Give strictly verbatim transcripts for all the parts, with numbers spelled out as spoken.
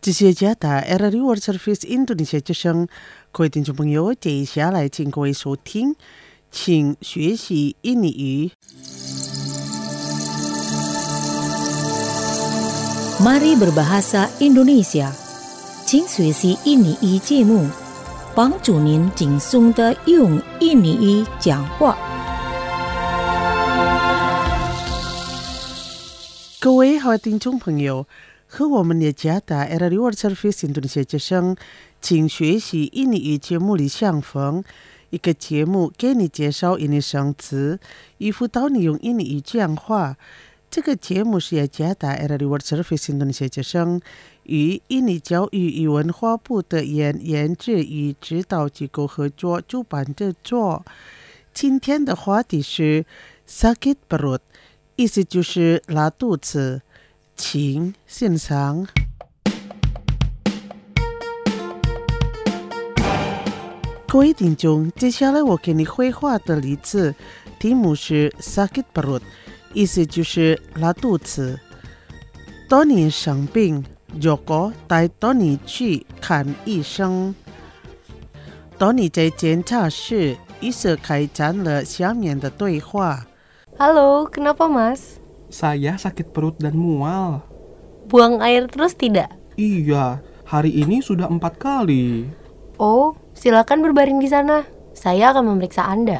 这些加大 R R I World Service Indonesia 之声，各位听众朋友，接下来请各位收听，请学习印尼语。 Mari berbahasa Indonesia， 请学习印尼语节目，帮助您轻松地用印尼语讲话。 各位好听众朋友，和我们的加大 R R I World Service Indonesia 之声，请学习印尼语节目里相逢，一个节目给你介绍印尼生词，以辅导你用印尼语讲话。这个节目是由加大 R R I World Service Indonesia 之声与印尼教育与文化部的研研制与指导机构合作主办制作。今天的话题是 sakit perut， 意思就是拉肚子。请欣赏。各位听众，接下来我给你绘画的例子，题目是 sakit perut， 意思就是拉肚子。当你生病，如果带到你去看医生。当你在检查时，医生开展了下面的对话。 Halo, kenapa mas? Saya sakit perut dan mual. Buang air terus tidak? Iya, hari ini sudah empat kali. Oh, silakan berbaring di sana. Saya akan memeriksa Anda.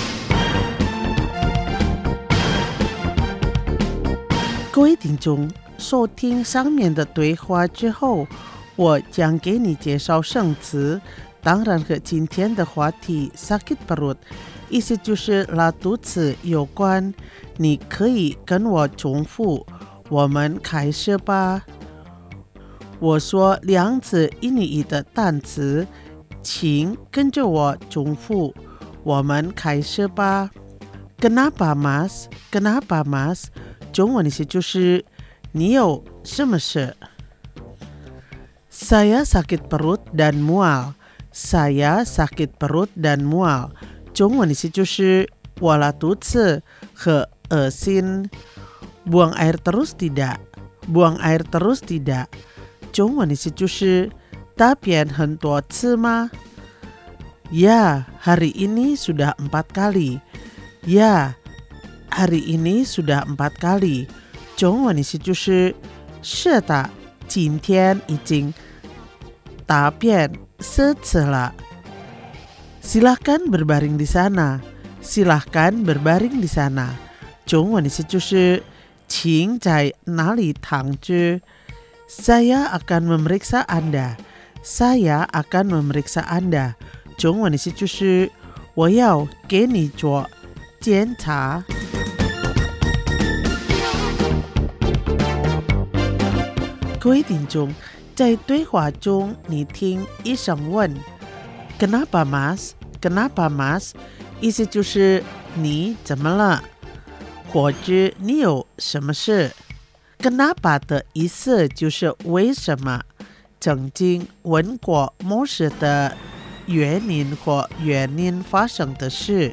各位听众，收听上面的对话之后，我将给你介绍生词，当然和今天的话题 sakit perut， 意思就是拉肚子有关。你可以跟我重复，我们开始吧。我说两字印尼语的单词，请跟着我重复，我们开始吧。Kenapa mas? Kenapa mas? 中文意思就是你有什么事？ Saya sakit perut dan mual. Saya sakit perut dan mual. 中文意思就是我拉肚子和恶心。 Buang air terus tidak. Buang air terus tidak. 中文意思就是大便很多次吗？ Ya, hari ini sudah empat kali. Ya, hari ini sudah empat kali. 中文意思就是是的，今天已经大便四次了。 Silahkan berbaring di sana. Silahkan berbaring di sana. 中文意思就是请在哪里躺着。 Saya akan memeriksa Anda. Saya akan memeriksa Anda. 中文意思就是我要给你做检查。各位听众，在对话中，你听医生问 Kenapa mas? Kenapa mas? 意思就是你怎么了？或者你有什么事？ Kenapa 的意思就是为什么。曾经问过某事的原因或原因发生的事。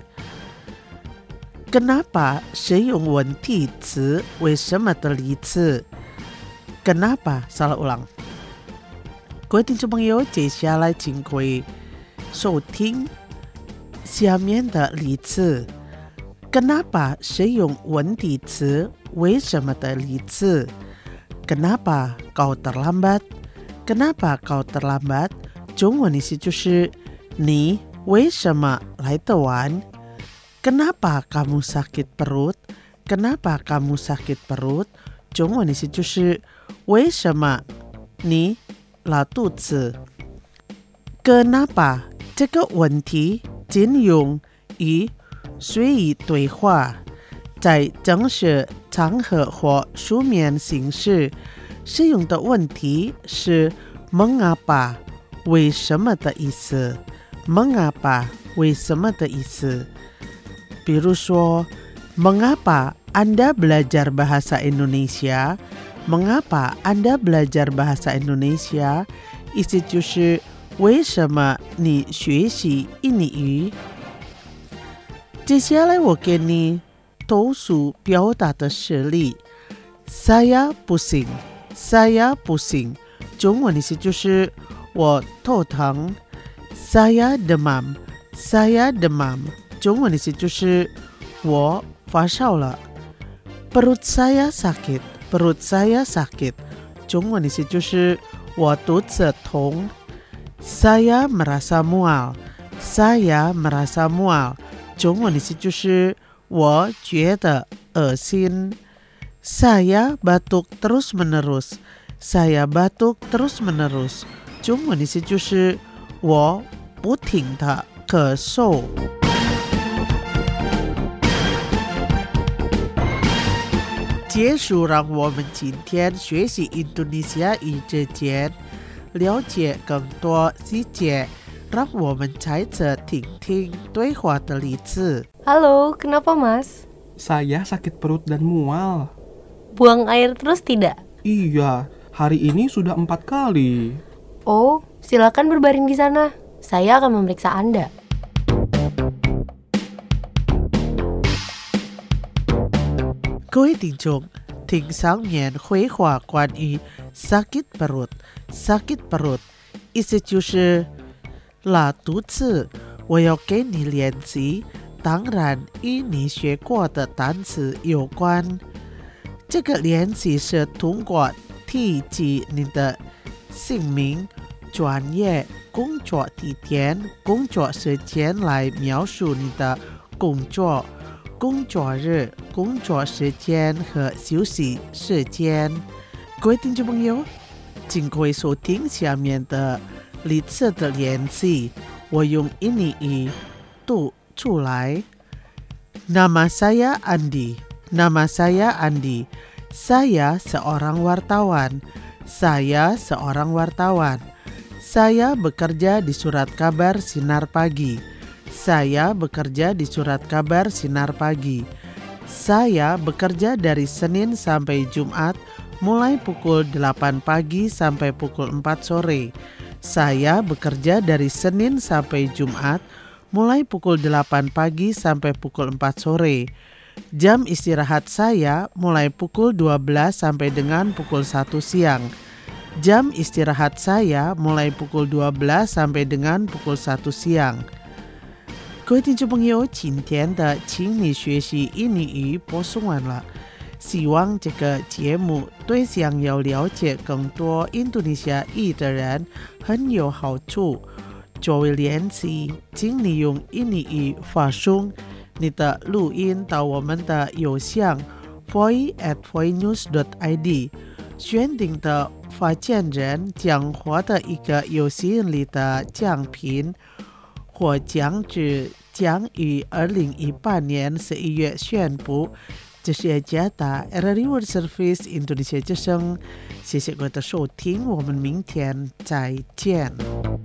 Kenapa 是用问题词为什么的例子。 Kenapa salah ulang。 各位听众朋友，接下来请各位收听下面的例子。 Kenapa 是用问题词为什么的例子。 Kenapa kau terlambat? Kenapa kau terlambat? 中文意思就是你为什么来得晚？ Kenapa kamu sakit perut? Kenapa kamu sakit perut? 中文意思就是为什么你拉肚子？ Kenapa 这个问题仅用于随意对话，在正式场合或书面形式使用的问题是 mengapa 为什么的意思。 mengapa 为什么的意思。比如说 Mengapa Anda belajar bahasa Indonesia? Mengapa Anda belajar bahasa Indonesia? 意思就是为什么你学习印尼语？接下来我给你投诉表达的实例。 Saya pusing. Saya pusing. 中文意思就是我头疼 saya demam saya demam 中文意思就是我发烧了 perut saya sakit perut saya sakit 中文意思就是我肚子痛 saya merasa mual saya merasa mual 中文意思就是我觉得恶心 saya batuk terus menerus saya batuk terus menerus 中文意思就是我不停地咳嗽结束让我们今天学习印度尼西亚语之前了解更多细节让我们再次听听对话的例子 Halo, kenapa Mas? Saya sakit perut dan mual. Buang air terus tidak? Iya, hari ini sudah empat kali. Oh, silakan berbaring di sana. Saya akan memeriksa Anda. 各位听众，听上面绘画关于 sakit perut sakit perut 意思就是拉肚子我要给你练习当然与你学过的单词有关这个练习是通过提及你的姓名专业工作地点工作时间来描述你的工作工作日工作时间和休息时间各位听众朋友请各位收听下面的例子的练习我用印尼语读出来 Nama saya Andi Nama saya Andi Saya seorang wartawan Saya seorang wartawan Saya bekerja di surat kabar Sinar Pagi Saya bekerja di surat kabar Sinar Pagi Saya bekerja dari Senin sampai Jumat mulai pukul delapan pagi sampai pukul empat sore Saya bekerja dari Senin sampai Jumat mulai pukul delapan pagi sampai pukul empat sore. Jam istirahat saya mulai pukul dua belas sampai dengan pukul satu siang. Jam istirahat saya mulai pukul dua belas sampai dengan pukul satu siang. 各位听众朋友，今天的请你学习印尼语播送完了。希望这个节目对想要了解更多印度尼西亚语的人很有好处。作为练习，请你用印尼语发送你的录音到我们的邮箱 voi at voinews dot i d 选定的发件人将获得一个有吸引力的奖品，获奖者将于二零一八年十一月宣布。这是雅加达 R R I World Service 印度尼西亚之声，谢谢各位的收听，我们明天再见。